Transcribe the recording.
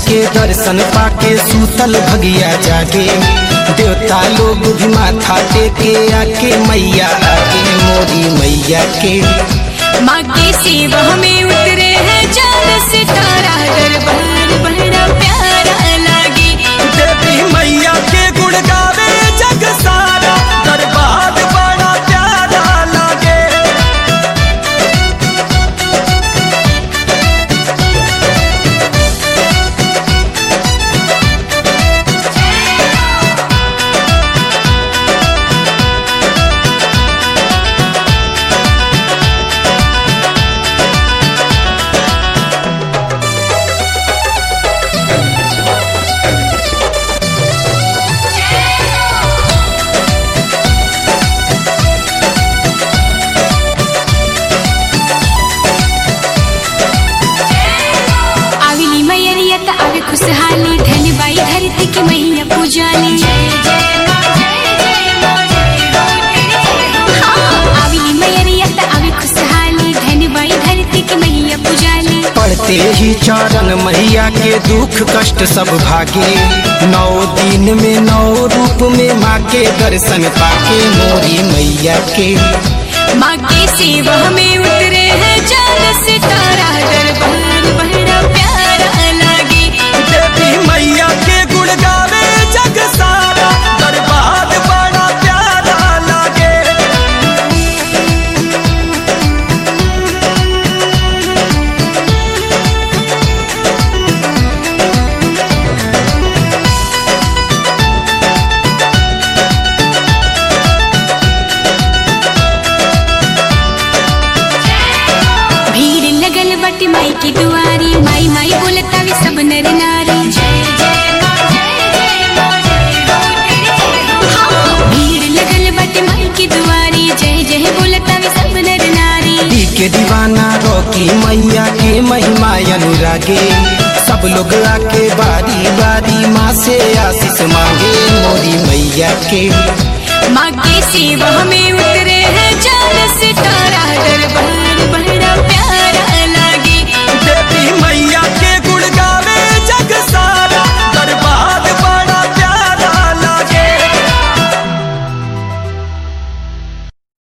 के दर्शन पाके सूतल भगिया जागे। देवता लोग भी माथा टेके आके मैया आगे मोरी मैया के। माँ की सेवा में उतरे हैं चांद सितारा, दरबार बड़ा प्यारा लागे। देवी मैया के गुण गावे जग सारा, दरबार बड़ा प्यारा लागे। खुशहाली धन बाई धरती की मैया पूजाली। आवी मैया आवी खुशहाली धन बाई धरती की मैया पूजाली। पढ़ते ही चरण मैया के दुख कष्ट सब भागे। 9 दिन में 9 रूप में माँ के दर्शन पाके मोरी मैया के। माँ की सेवा में उतरे हैं चांद सितारा, दरबार बड़ा प्यारा लागे। देवी मैया के गुण गावे जग सारा, दरबार बड़ा प्यारा लागे। भीड़ लगल बटी माई की दुआरी, माई माई बोलता वे सब नर नारी। भीड़ लगल बटी माई की दुआरी, जय जय बोलता वे सब नर नारी। के दीवाना रोकी मैया के महिमा अनुरागे। सब लोग आके बारी बारी माँ से आशीष मांगे मोरी मैया के। माँ की सेवा में